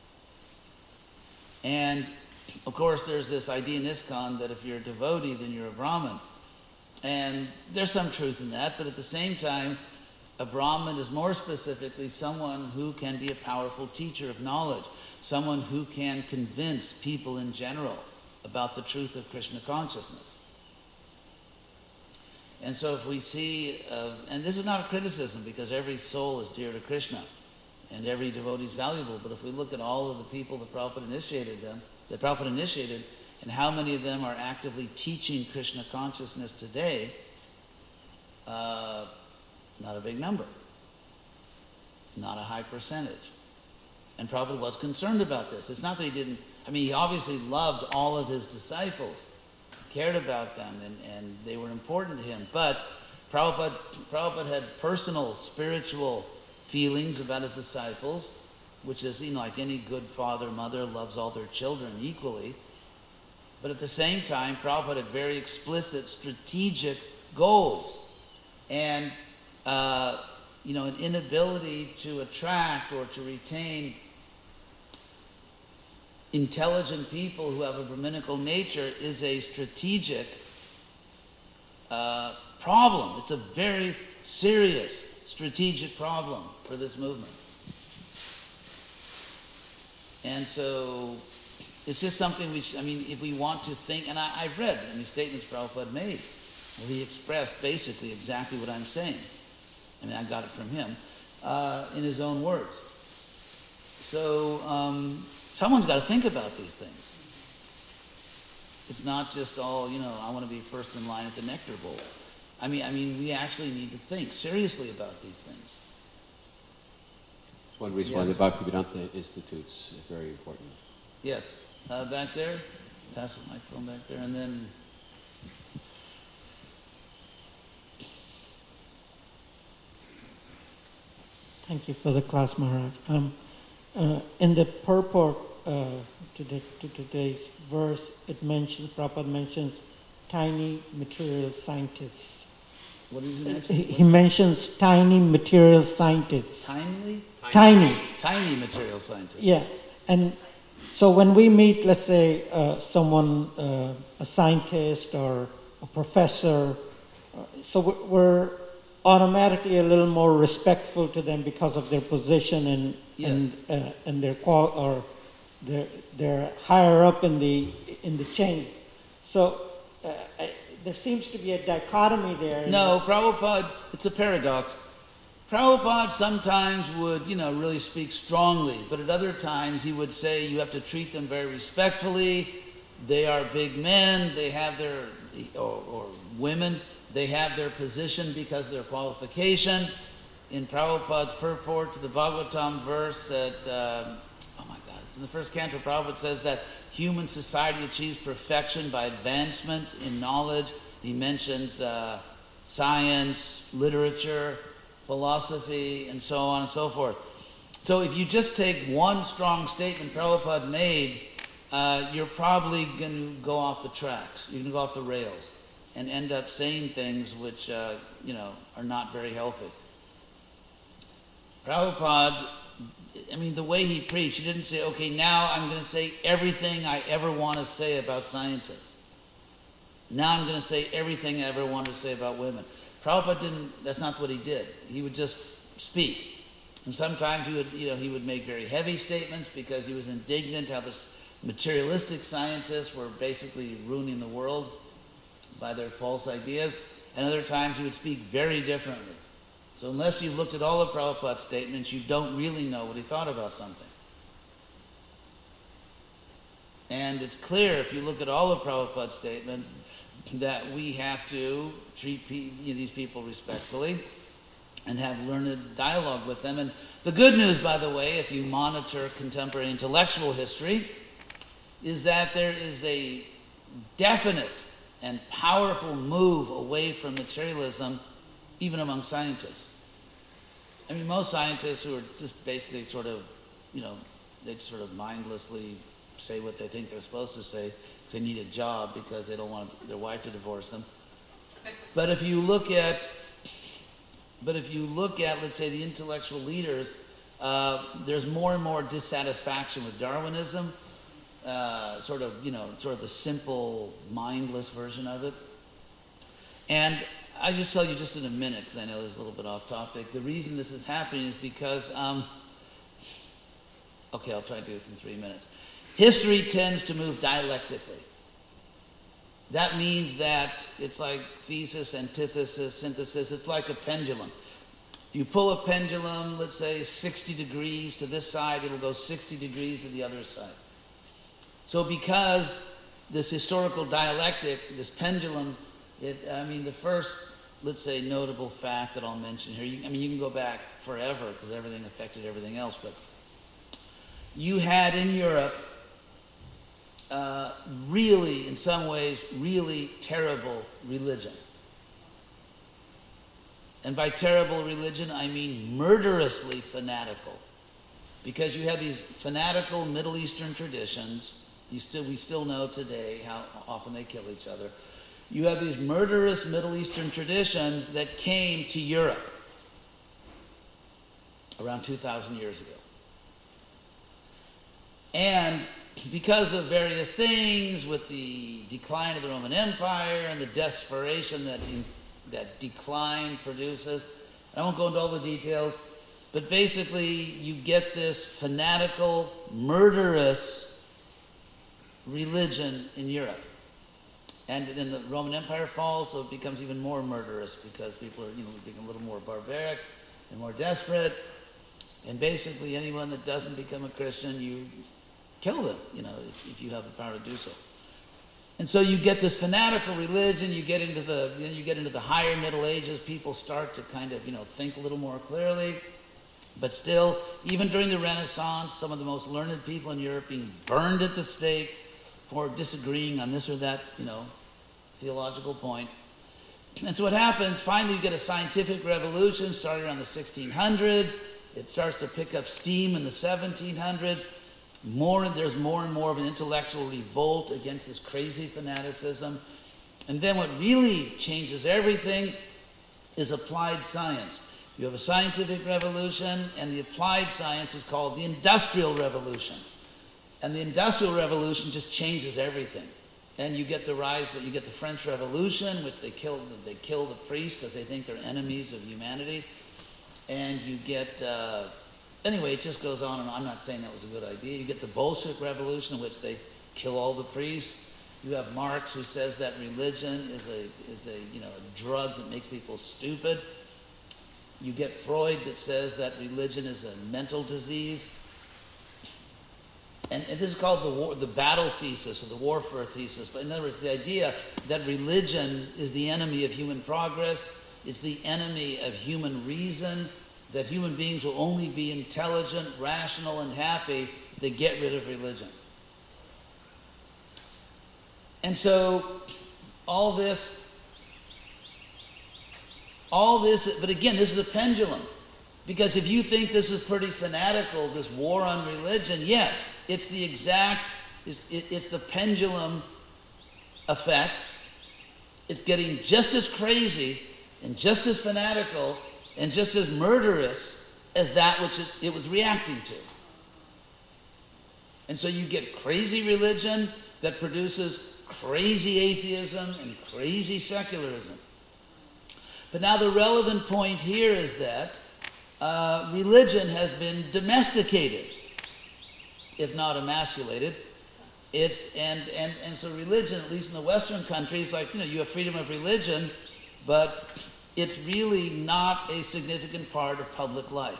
And of course, there's this idea in ISKCON that if you're a devotee, then you're a Brahmin. And there's some truth in that, but at the same time, a Brahmin is more specifically someone who can be a powerful teacher of knowledge, someone who can convince people in general about the truth of Krishna consciousness. And so if we see, uh, and this is not a criticism because every soul is dear to Krishna and every devotee is valuable, but if we look at all of the people that Prabhupada initiated them, that Prabhupada initiated, and how many of them are actively teaching Krishna consciousness today, uh, not a big number, not a high percentage. And Prabhupada was concerned about this. It's not that he didn't, I mean, he obviously loved all of his disciples, cared about them, and, and they were important to him, but Prabhupada, Prabhupada had personal, spiritual feelings about his disciples, which is, you know, like any good father, mother loves all their children equally. But at the same time, Prabhupada had very explicit strategic goals. And, uh, you know, an inability to attract or to retain intelligent people who have a Brahminical nature is a strategic uh, problem. It's a very serious strategic problem for this movement. And so it's just something we should, I mean, if we want to think, and I, I've read any statements Prabhupada made, where he expressed basically exactly what I'm saying. I mean, I got it from him, uh, in his own words. So um, someone's got to think about these things. It's not just all, you know, I want to be first in line at the nectar bowl. I mean, I mean, we actually need to think seriously about these things. That's one reason why Yes. the Bhaktivedanta Institutes is very important. Yes. Uh, back there. Pass the microphone back there. And then... Thank you for the class, Maharaj. Um, uh, in the purport uh, to, the, to today's verse, it mentions, Prabhupada mentions tiny material scientists. What does he mention? He, he mentions tiny material scientists. Timely? Tiny. Tiny material scientists. Yeah. And so when we meet, let's say, uh, someone, uh, a scientist or a professor, uh, so we're- we're automatically a little more respectful to them because of their position and Yes. and uh, and their qual or they're they're higher up in the in the chain. So uh, I, there seems to be a dichotomy there. No, Prabhupada, it's a paradox. Prabhupada sometimes would, you know, really speak strongly, but at other times he would say you have to treat them very respectfully. They are big men, they have their, or, or women, they have their position because of their qualification. In Prabhupada's purport to the Bhagavatam verse that, um, oh my God, it's in the first canto, Prabhupada says that human society achieves perfection by advancement in knowledge. He mentions uh, science, literature, philosophy, and so on and so forth. So if you just take one strong statement Prabhupada made, uh, you're probably going to go off the tracks. You're going to go off the rails and end up saying things which, uh, you know, are not very healthy. Prabhupada, I mean, the way he preached, he didn't say, okay, now I'm going to say everything I ever want to say about scientists. Now I'm going to say everything I ever wanted to say about women. Prabhupada didn't, that's not what he did. He would just speak. And sometimes he would, you know, he would make very heavy statements because he was indignant how this materialistic scientists were basically ruining the world by their false ideas. And other times he would speak very differently. So unless you've looked at all of Prabhupada's statements, you don't really know what he thought about something. And it's clear if you look at all of Prabhupada's statements that we have to treat pe- you know, these people respectfully and have learned dialogue with them. And the good news, by the way, if you monitor contemporary intellectual history, is that there is a definite and powerful move away from materialism, even among scientists. I mean, most scientists who are just basically sort of, you know, they sort of mindlessly say what they think they're supposed to say because they need a job because they don't want their wife to divorce them. But if you look at, but if you look at, let's say, the intellectual leaders, uh, there's more and more dissatisfaction with Darwinism, uh, sort of, you know, sort of the simple, mindless version of it. And I'll just tell you just in a minute, because I know this is a little bit off topic. The reason this is happening is because, um, okay, I'll try to do this in three minutes. History tends to move dialectically. That means that it's like thesis, antithesis, synthesis. It's like a pendulum. If you pull a pendulum, let's say sixty degrees to this side, it'll go sixty degrees to the other side. So because this historical dialectic, this pendulum, it, I mean, the first, let's say, notable fact that I'll mention here, you, I mean, you can go back forever because everything affected everything else, but you had in Europe uh, really, in some ways, really terrible religion. And by terrible religion, I mean murderously fanatical. because you have these fanatical Middle Eastern traditions. You still, we still know today how often they kill each other. You have these murderous Middle Eastern traditions that came to Europe around two thousand years ago. And because of various things, with the decline of the Roman Empire and the desperation that, in, that decline produces, I won't go into all the details, but basically you get this fanatical, murderous religion in Europe. And then the Roman Empire falls, so it becomes even more murderous because people are, you know, become a little more barbaric and more desperate. And basically anyone that doesn't become a Christian, you kill them, you know, if, if you have the power to do so. And so you get this fanatical religion, you get into the, you know, you get into the higher Middle Ages, people start to kind of, you know, think a little more clearly. But still, even during the Renaissance, some of the most learned people in Europe being burned at the stake for disagreeing on this or that, you know, theological point. And so what happens, finally you get a scientific revolution starting around the sixteen hundreds. It starts to pick up steam in the seventeen hundreds. More, there's more and more of an intellectual revolt against this crazy fanaticism. And then what really changes everything is applied science. You have a scientific revolution, and the applied science is called the Industrial Revolution. And the Industrial Revolution just changes everything. And you get the rise, you get the French Revolution, which they kill, they kill the priests because they think they're enemies of humanity. And you get, uh, anyway, it just goes on and on. I'm not saying that was a good idea. You get the Bolshevik Revolution, in which they kill all the priests. You have Marx, who says that religion is a, is a, you know, a drug that makes people stupid. You get Freud, that says that religion is a mental disease. And, and this is called the, war, the battle thesis, or the warfare thesis. But in other words, the idea that religion is the enemy of human progress, it's the enemy of human reason, that human beings will only be intelligent, rational, and happy if they get rid of religion. And so all this, all this, but again, this is a pendulum. Because if you think this is pretty fanatical, this war on religion, yes, it's the exact, it's, it, it's the pendulum effect. It's getting just as crazy and just as fanatical and just as murderous as that which it, it was reacting to. And so you get crazy religion that produces crazy atheism and crazy secularism. But now the relevant point here is that uh, religion has been domesticated, if not emasculated. It's, and, and, and so religion, at least in the Western countries, like, you know, you have freedom of religion, but it's really not a significant part of public life.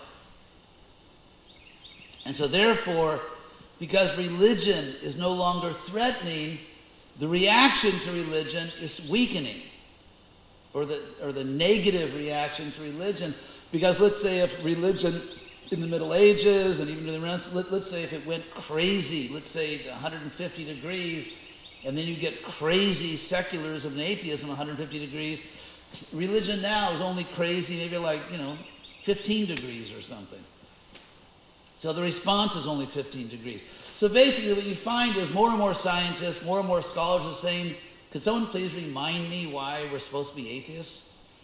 And so therefore, because religion is no longer threatening, the reaction to religion is weakening, or the, or the negative reaction to religion. Because let's say if religion in the Middle Ages and even in the Renaissance, let, let's say if it went crazy, let's say to one hundred fifty degrees, and then you get crazy secularism and atheism one hundred fifty degrees, religion now is only crazy maybe like, you know, fifteen degrees or something. So the response is only fifteen degrees. So basically what you find is more and more scientists, more and more scholars are saying, could someone please remind me why we're supposed to be atheists?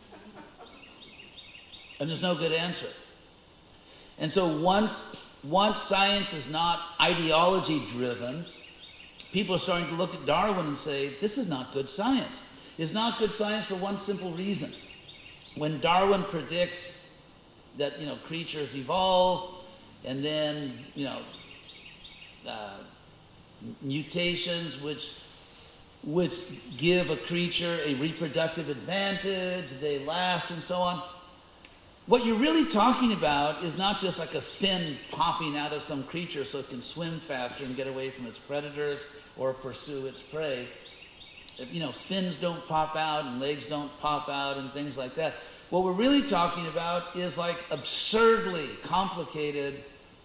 And there's no good answer. And so once, once science is not ideology driven, people are starting to look at Darwin and say, this is not good science. It's not good science for one simple reason. When Darwin predicts that, you know, creatures evolve, and then, you know, uh, mutations which which give a creature a reproductive advantage, they last, and so on. What you're really talking about is not just like a fin popping out of some creature so it can swim faster and get away from its predators or pursue its prey. You know, fins don't pop out and legs don't pop out and things like that. What we're really talking about is like absurdly complicated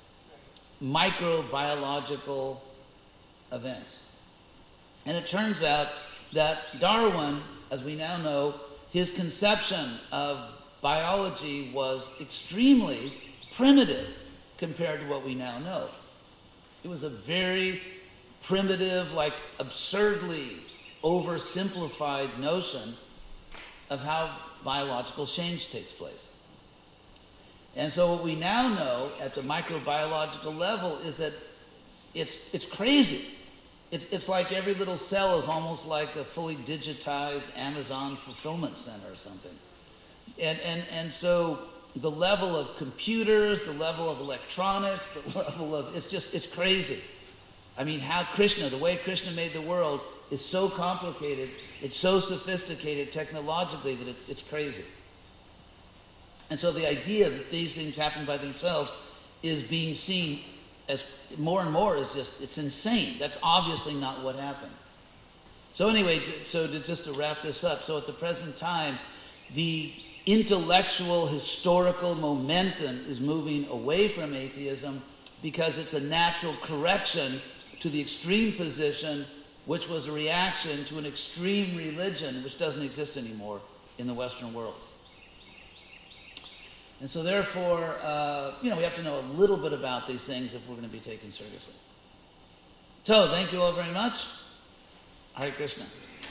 microbiological events. And it turns out that Darwin, as we now know, his conception of biology was extremely primitive. compared to what we now know. It was a very primitive, like absurdly oversimplified notion of how biological change takes place. And so what we now know at the microbiological level is that it's, it's crazy. It's, it's like every little cell is almost like a fully digitized Amazon fulfillment center or something. And, and, and so the level of computers, the level of electronics, the level of, it's just, it's crazy. I mean, how Krishna, the way Krishna made the world is so complicated, it's so sophisticated technologically that it, it's crazy. And so the idea that these things happen by themselves is being seen as more and more is just, it's insane. That's obviously not what happened. So anyway, to, so to, just to wrap this up, so at the present time, the intellectual, historical momentum is moving away from atheism because it's a natural correction to the extreme position, which was a reaction to an extreme religion which doesn't exist anymore in the Western world. And so therefore, uh, you know, we have to know a little bit about these things if we're going to be taken seriously. So, thank you all very much. Hare Krishna.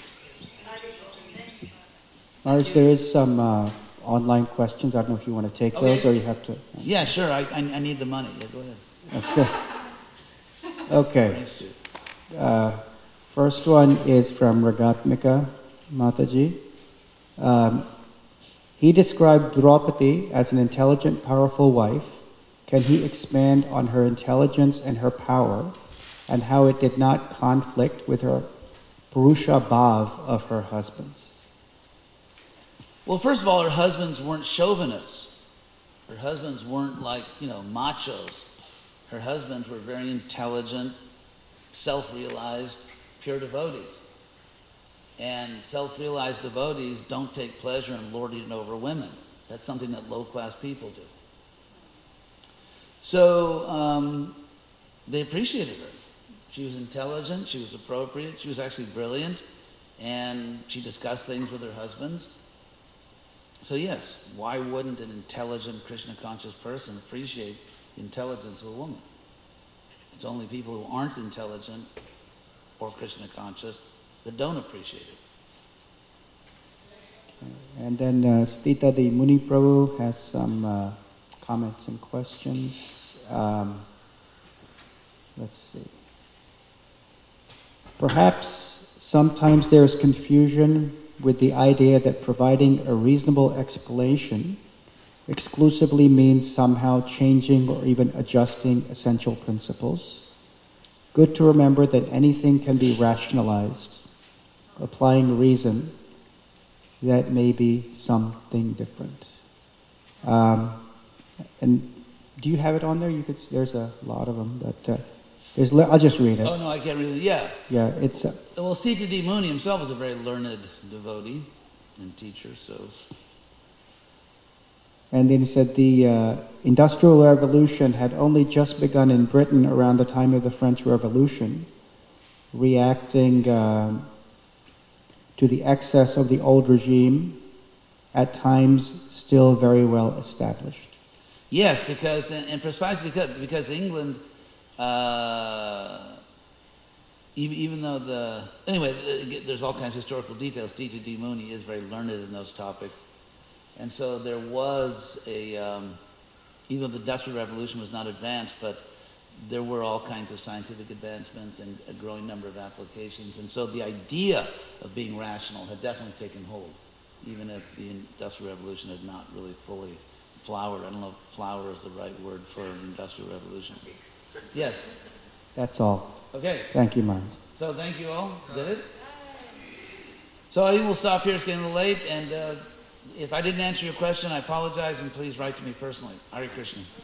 Maharaj, there is some uh, online questions. I don't know if you want to take Okay. those or you have to. Yeah, sure. I, I, I need the money. Yeah, go ahead. Okay. Okay. Thanks, Stu. Uh, first one is from Ragatmika Mataji. Um, he described Draupadi as an intelligent, powerful wife. Can he expand on her intelligence and her power and how it did not conflict with her Purusha Bhav of her husbands? Well, first of all, her husbands weren't chauvinists. Her husbands weren't like, you know, machos. Her husbands were very intelligent, self-realized, pure devotees. And self-realized devotees don't take pleasure in lording it over women. That's something that low-class people do. So um, they appreciated her. She was intelligent, she was appropriate, she was actually brilliant, and she discussed things with her husbands. So yes, why wouldn't an intelligent, Krishna-conscious person appreciate the intelligence of a woman? It's only people who aren't intelligent or Krishna-conscious that don't appreciate it. And then uh, Stita the Muni Prabhu has some uh, comments and questions. Um, let's see. Perhaps sometimes there is confusion with the idea that providing a reasonable explanation exclusively means somehow changing or even adjusting essential principles. Good to remember that anything can be rationalized. Applying reason, that may be something different. Um, and do you have it on there? You could. There's a lot of them, but uh, there's. I'll just read it. Oh no, I can't read it. Yeah. Yeah, it's. Uh, Well, Sita D. Muni himself was a very learned devotee and teacher, so... And then he said the uh, Industrial Revolution had only just begun in Britain around the time of the French Revolution, reacting uh, to the excess of the old regime, at times still very well established. Yes, because, and, and precisely because, because England, uh, even, even though the... Anyway, there's all kinds of historical details. Sita D. Muni is very learned in those topics. And so there was a, um, even though the Industrial Revolution was not advanced, but there were all kinds of scientific advancements and a growing number of applications. And so the idea of being rational had definitely taken hold, even if the Industrial Revolution had not really fully flowered. I don't know if flower is the right word for an Industrial Revolution. Yes. That's all. Okay. Thank you, Maharaj. So thank you all. Did it? So I think we'll stop here. It's getting a little late. And uh, if I didn't answer your question, I apologize, and please write to me personally. Hare Krishna.